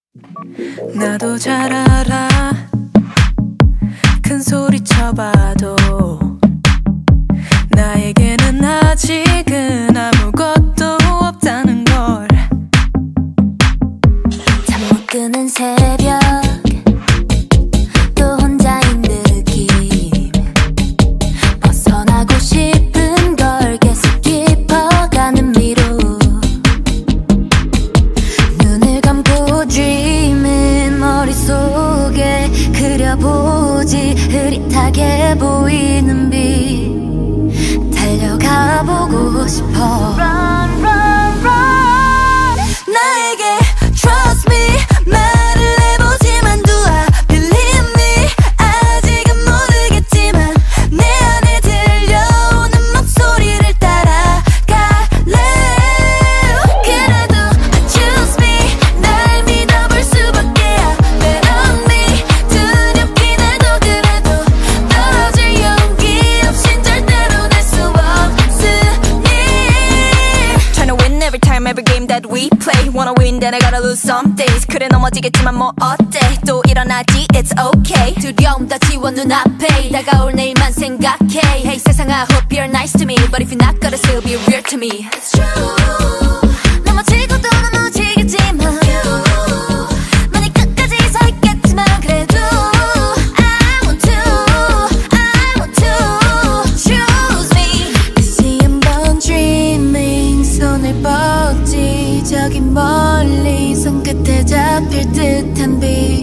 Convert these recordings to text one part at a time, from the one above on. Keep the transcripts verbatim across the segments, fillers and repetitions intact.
나도 잘 알아 큰 소리 쳐봐도 나에게는 아직은 아무것도 없다는 걸. 잠 못 드는 새벽 또 혼자인 느낌 벗어나고 싶은 걸 계속 깊어가는 미로 눈을 감고 dreaming 머릿속에 그려보지 흐릿하게 보이는 빛 달려가 보고 싶어. Run, run, run. 나에게 trust me 말을 해보지만 do I believe me 아직은 모르겠지만 내 안에 들려오는 목소리를 따라갈래. 그래도 I choose me 날 믿어볼 수밖에야 Bet on me 두렵긴 해도 그래도 떨어질 용기 없인 절대로 낼 수 없으니. Trying to win every time every game that we play Wanna win then I gotta lose some days 그래 넘어지겠지만 뭐 어때 또 일어나지 it's okay. 두려움 다 지워 눈앞에 다가올 내일만 생각해. Hey 세상 I hope you're nice to me But if you're not gonna still be real to me. It's true 넘어지고도 넘어지겠지만 만약 끝까지 서 있겠지만 그래도 I want to I want to choose me. 다시 한번 dreaming 손을 뻗지 저기 멀리 손끝에 잡힐 듯한 빛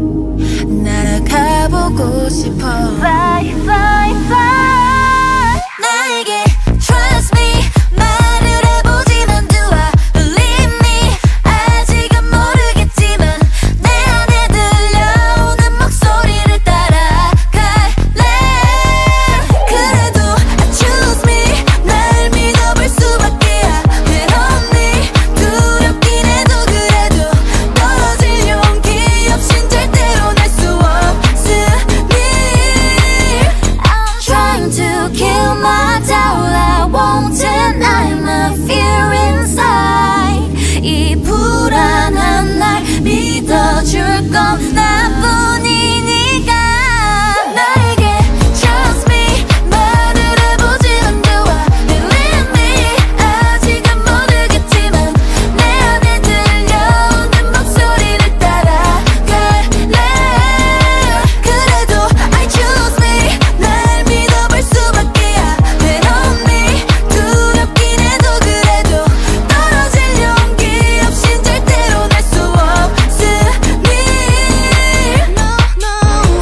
날아가보고 싶어. Fly, fly, fly. 나에게 trust me 말을 해보지만 do I believe me 아직은 모르겠지만 내 안에 들려오는 목소리를 따라갈래. 그래도 I choose me 날 믿어볼 수밖에야 Bet on me 두렵긴 해도 그래도 떨어질 용기 없인 절대로 낼 수 없으니. I'm trying to kill my doubt I won't deny my fear inside 이 불안한 날 믿어줄 건 나뿐이니까. 나에게 trust me 말을 해보지만 do I believe me 아직은 모르겠지만 내 안에 들려오는 목소리를 따라갈래. 그래도 I choose me 날 믿어볼 수밖에야 Bet on me 두렵긴 해도 그래도 떨어질 용기 없인 절대로 낼 수 없으니. No, no.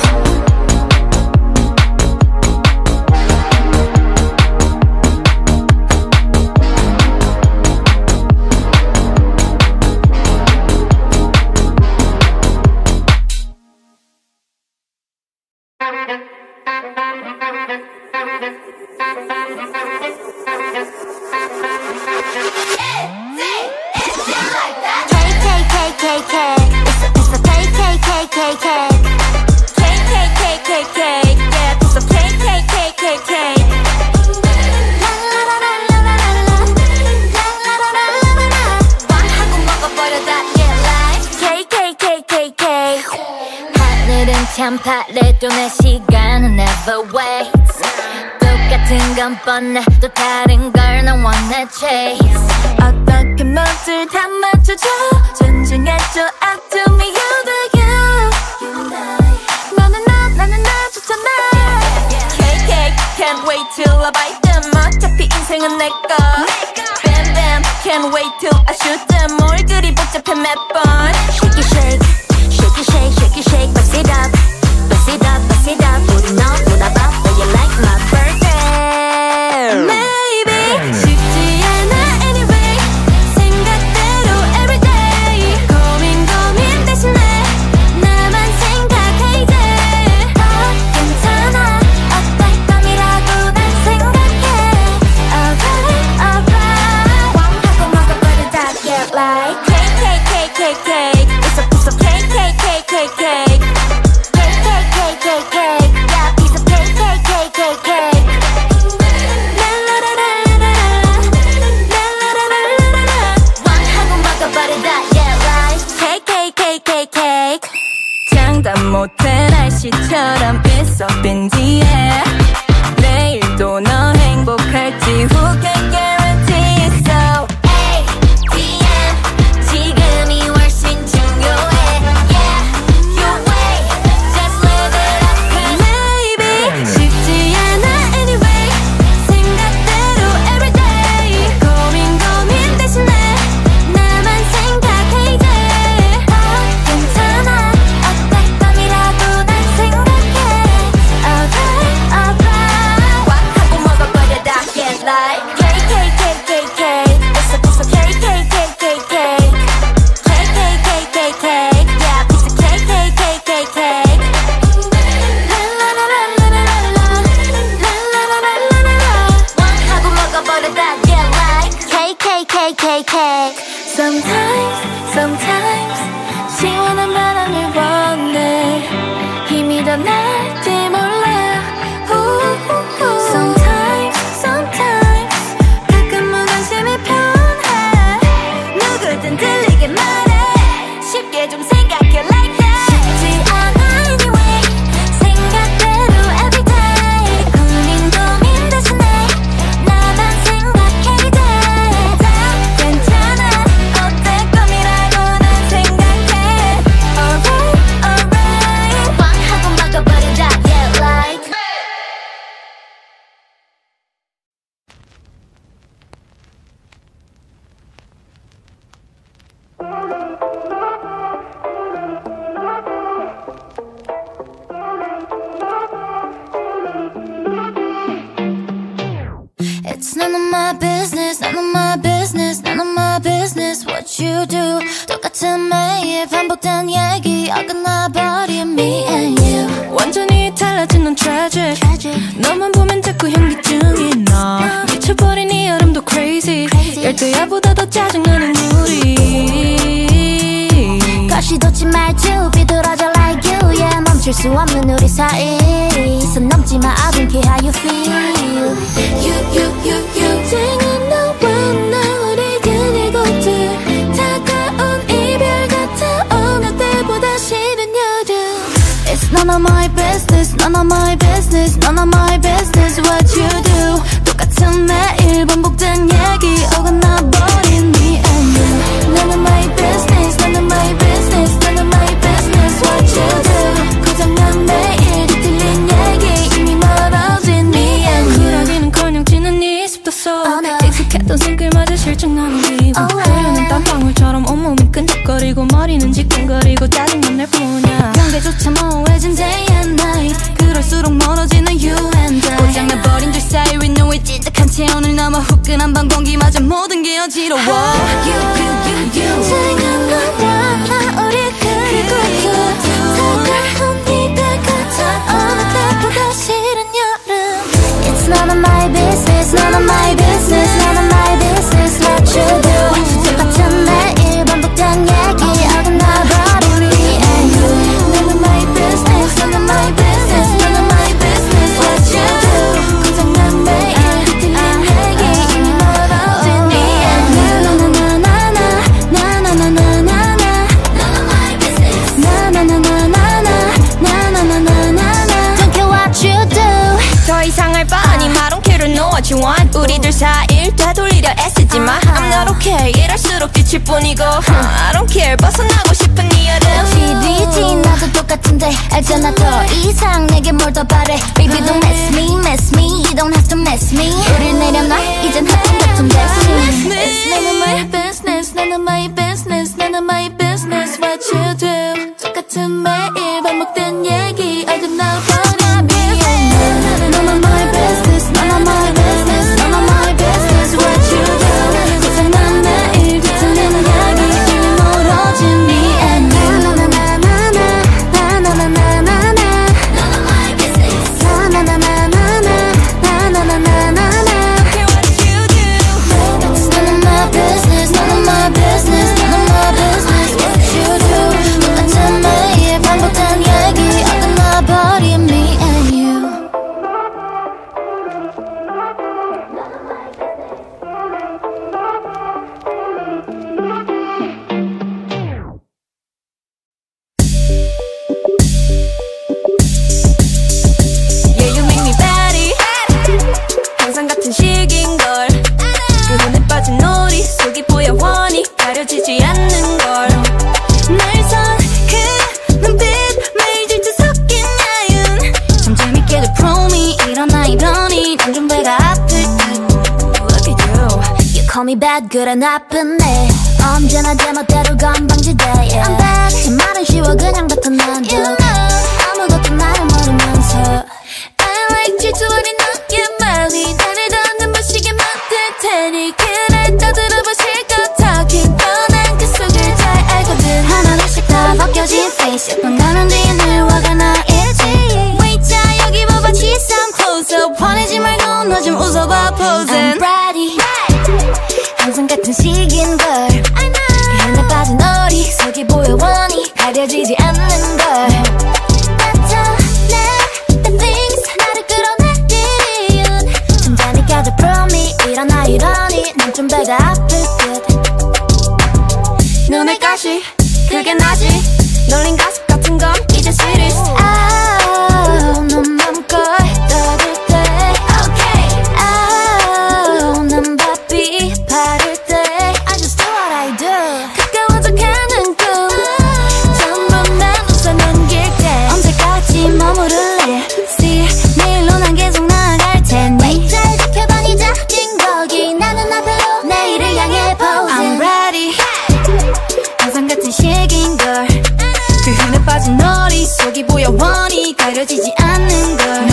하늘은 참 파래도 내 시간은 never waits 똑같은 건 뻔해 또 다른 걸 난 wanna chase. 어떻게 멋을 다 맞춰줘 존중해줘 up to me you do you 너는 나 나는 나조차만 케이케이 can't wait till I bite them 어차피 인생은 내꺼 Bam bam can't wait till I shoot them 뭘 그리 복잡해 몇 번 Shake it shake shake it shake shake it shake bust it up bust it up bust it up 우리 너보다 바빠 you like my birthday Maybe 쉽지 않아 anyway 생각대로 everyday 고민 고민 대신에 나만 생각해 이제 더 괜찮아 어떨 밤이라도 날 생각해 Alright alright 하고 먹어버린 dark yeah like cake cake cake cake cake It's a piece of cake cake cake 장담 못해 날씨처럼 있어 빈지에 내일도 너 행복할지 Who can guarantee so A, D, M 지금이 훨씬 중요해 Yeah, your way Just live it up cause Maybe 쉽지 않아 anyway 생각대로 everyday 고민 고민 대신에 나만 생각해 이제 어 괜찮아 어떨 밤이라도 난 생각해 Alright alright 꽉 하고 먹어버려 다 get like Cake cake cake cake cake It's a piece of cake cake cake cake cake Cake cake cake cake cake Yeah piece of cake cake cake cake cake La la la la la la la La la la la la la la 꽉 하고 먹어버려 다 get like Cake cake cake cake cake Sometimes sometimes 시원한 바람을 원해 힘이 더 날지 몰라 우우우. Sometimes sometimes 가끔 무관심이 편해 누구든 들리게 말해 쉽게 좀 생각해 like that 쉽지 않아 anyway 생각대로 everyday 고민 고민 대신에 나만 생각해 이제 다 괜찮아 어떨 꿈이라고 난 생각해 Alright alright 꽉 하고 먹어버려 다 get like It's none of my business, none of my business, none of my business what you do 똑같은 매일 반복된 얘기 어긋나버린 me and you 완전히 달라진 넌 tragic, tragic. 너만 보면 자꾸 현기증이 나 미쳐버린 이 여름도 crazy, crazy. 열대야보다 더 짜증나는 우리 가시 돋지 말투 비뚤어져 like you Yeah 멈출 수 없는 우리 사이 선 넘지마 I don't care how you feel You, you, you, you 쟁은 너와 나 우리 그리고들 다가온 이별 같아 어느 때보다 싫은 여름 It's none of my business, none of my business, none of my business what you do 똑같은 매일 반복된 얘기 어긋나버린 me and you None of my business, none of my business, none of my business what you do 고장난 매일 뒤틀린 얘기 이미 멀어진 me and you 쿨하기는커녕 지는 이 습도 속 익숙했던 손길마저 실증나는 기분 흐르는 땀방울처럼 온몸이 끈적거리고 머리는 지끈거리고 짜증난 날 뿐이야 관계조차 모호해진 day and night 그럴수록 멀어지는 you and I 고장나버린 둘 사이 we know it 찐득한 채 오늘 너무 후끈한 밤 공기마저 모든 게 어지러워 You, you, you, you 쟁은 너와 나 우리 그리고 다가온 이별 같아 어느 때보다 싫은 여름 It's none of my business, none of my business, none of my business what you do 똑같은 매일 반복된 얘기 어긋나버린 me and you None of my business, none of my business, none of my business what you do 고장난 매일 뒤틀린 얘기 이미 멀어진 me and you 나나나나나 나나나나나나 None of my business 나나나나나나 나나나나나나 Don't care what you do 더 이상 할 바 아니 I don't care to know what you want 우리들 사이를 되돌리려 애쓰지 마 I'm not okay 이럴수록 지칠 뿐이고 I don't care 벗어나고 싶은 이 여름 지리지 나도 똑같은데 알잖아 더 이상 내게 뭘 더 바래 Baby don't mess me, mess me You don't have to mess me 우릴 내려놔 이젠 하품 같은 destiny It's none of my business, none of my business, none of my business what you do 똑같은 매일 반복된 얘기 어긋나버린 me and you None of my business, none of my business, none of my business what you do 고장난 매일 뒤틀리는 이야기 이미 멀어진 me and you 나나나나나 나나나나나 None of my business 나나나나나 나나나나나 Care what you do It's none of my business, none of my business, none of my business what you do 똑같은 매일 반복된 얘기 어긋나 bad good and 나쁜 내 언제나 제멋대로 건방지대 yeah. I'm back 제 말은 쉬워 그냥 뱉어놔도 you know. 아무것도 나를 모르면서 I like 질투어린 너의 말이 나를 더 눈부시게 만들 테니 그래 떠들어봐 실컷 talking 뻔한 그 속을 잘 알거든 하나하나씩 다 벗겨진 face 예쁜 가면 뒤에 늘 화가 나 있지 Wait 자 여기 봐봐 She's some closer 화내지 말고 너 좀 웃어봐 posing I'm ready 항상 같은 식인 걸 I know 그 흔해 빠진 너리 속이 보여 원히 가려지지 않는 걸 뱉어내 the things 나를 끌어내 이윤 잠잠히 껴져 prove me 일어나 이러니 난 좀 배가 아플 듯 눈을 가시 그게 나지 놀린 가슴 같은 건 이제 serious Oh 넌 맘껏 떠들 때 Okay Oh 난 바삐 바를 때 I just do what I do 가까워져 가는 꿈 전부 난 웃어 넘길게 언제까지 머무를래 See 내일로 난 계속 나아갈 테니 잘 지켜봐 네 작은 거기 나는 앞으로 내일을 향해 posing I'm ready 항상 같은 식인 걸 그 흔해 빠진 너리 속이 보여 원히 가려지지 않는 걸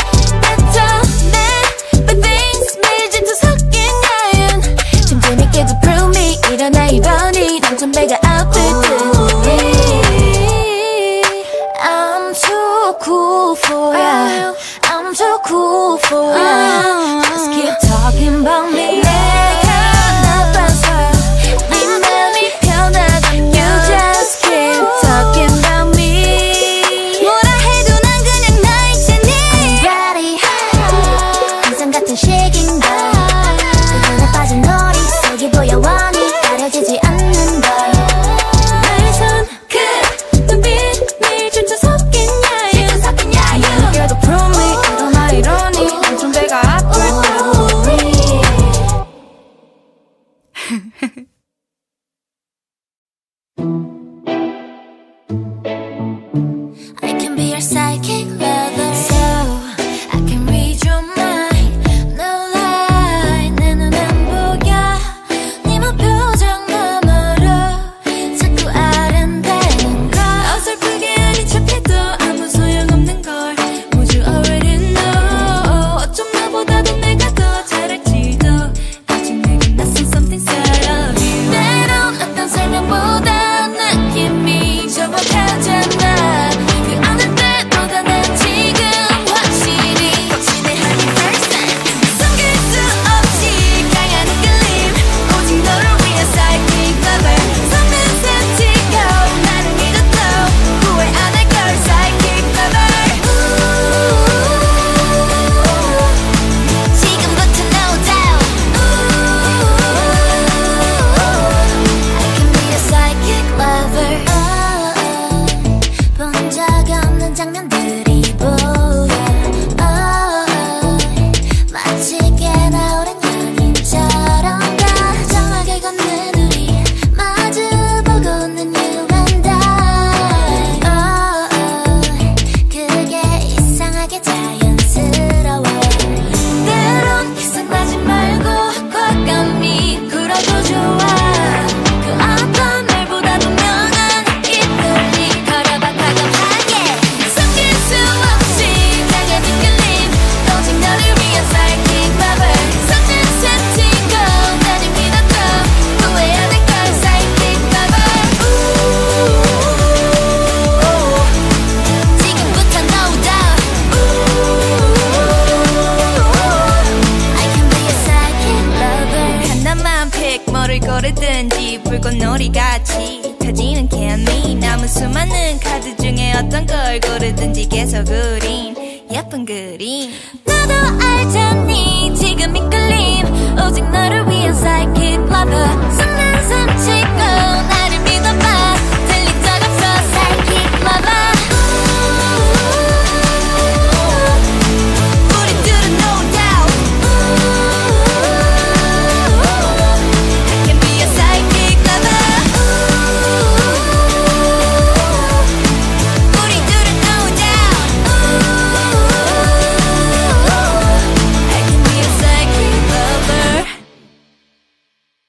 뱉어내 But things 매일 질투 섞인 야윤 좀 재밌게도 prove me 일어나 이러니 난 좀 배가 아플 듯 I'm too cool for ya I'm too cool for ya Just keep talking about me 내가 나빠서 네 맘이 편하다면 You just keep talking about me 뭐라 해도 난 그냥 나 있잖니 I'm ready 항상 같은 식인 걸 그 눈에 빠진 너리 속이 보여 원히 가려지지 않는 걸 나의 손끝 눈빛 매일 질투 섞인 야윤 그래도 prove me 일어나 이러니 난 좀 배가 아플 I can be your psychic lover So I can read your mind No lie 내 눈 안 보여 네 맘 표정 너머로 자꾸 아른대는 걸 어설프게 아닌 척해도 아무 소용없는 걸 Would you already know 어쩜 나보다도 내가 더 잘할지도 아직 내겐 낯선 something inside of you 때론 어떤 설명보다 느낌이 정확하잖아 그 어느 때보다 난 지금 확실히 확신해 한 percent 숨길 수 없이 강한 이끌림 오직 너를 위한 psychic lover 속는 스치고 나를 믿어도 후회 안 할 걸 psychic lover 지금부터 no doubt I can be your psychic lover 본 적 없는 장면들이 보여 마치 꽤나 오랜 여인처럼 다정하게 걷는 우리 마주보고 웃는 you and I 그게 이상하게 자연스러워 때론 기승하지 말고 과감히 굴어도 좋아 그 어떤 말보다도 명한 이 떨림 걸어봐 과감하게 숨길 수 없이 강한 이끌림 오직 너를 위한 psychic lover 속는 스치고 나를 믿어도 후회 안 할 걸 psychic lover 지금부터 no doubt I can be your psychic lover 하나만 픽 뭐를 고르든지 불꽃놀이같이 터지는 케미 남은 수많은 카드 중에 어떤 걸 고르든지 계속 그린 예쁜 그림 나도 알잖니 지금 이끌림 오직 너를 위한 psychic lover 속는 숨치고 나를 믿어봐 들린 적 없어 psychic lover 우리들은 no doubt I can be your psychic lover 우리들은 no doubt I can be your psychic lover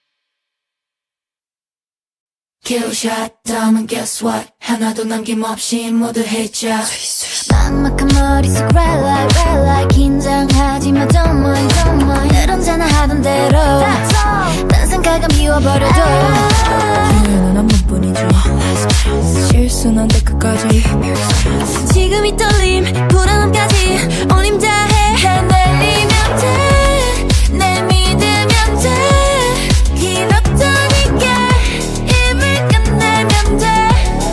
Killshot 다음은 guess what 하나도 남김없이 모두 해줘 막막한 머릿속 red light red light 긴장하지 마 don't mind don't mind 늘 언제나 하던 대로 딴 생각은 비워버려도 후회는 한 번뿐이죠 실수는 안 돼 끝까지 지금 이 떨림 불안함까지 올림 다해 날 내리면 돼 날 믿으면 돼 길 없다니까 입을 끝내면 돼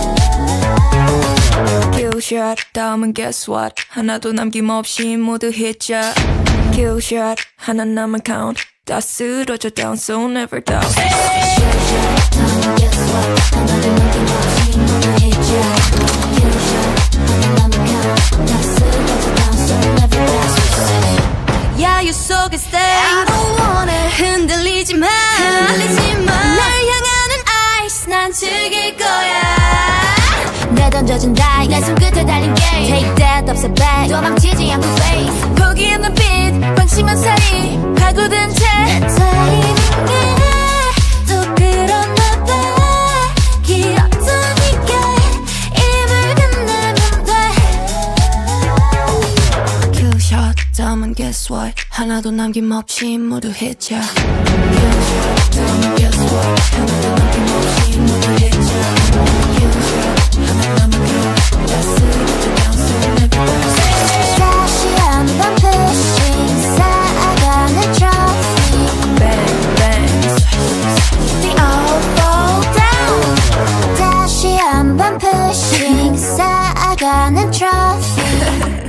Killshot 다음은 guess what 하나도 남김없이 모두 hit자 Killshot 하나 남은 count 다 쓰러져 down so never doubt Killshot 다음은 guess what 하나도 남김없이 모두 해줘 Killshot 하나 남은 count 다 쓰러져 down so never doubt 야유 속에 stay I don't want it 흔들리지 마 흔들리지 마날 향하는 ice 난 즐길 거야 내 던져준 die 내 손끝에 달린 game Take that upset back 도망치지 않고 face 포기 없는 빛 방심한 사이 파고든 채 내 타이밍에 또 그렇나 봐 귀엽다니까 입을 끝내면 돼 Killshot 다음은 guess what 하나도 남김없이 모두 hit자 Killshot 다음은 guess what 하나도 남김없이 모두 hit자 Killshot 하나 남은 count 다 쓰러져 down so never doubt 다시 한번 pushing 쌓아가는 trophy Bang bang They all fall down 다시 한번 pushing 쌓아가는 trophy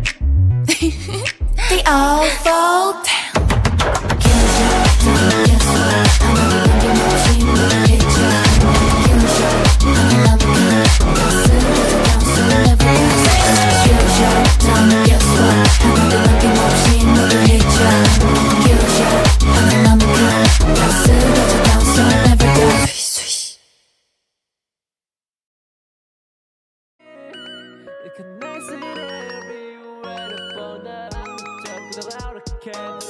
They all fall down Killshot 다음은 guess what 하나도 남김없이 모두 해줘 Killshot 하나 남은 count 다 쓰러져 down so never doubt Killshot 다음은 guess what 하나도 남김없이 모두 해줘 Killshot 하나 남은 count 다 쓰러져 down so never doubt Recognize it everywhere upon the top without a cat.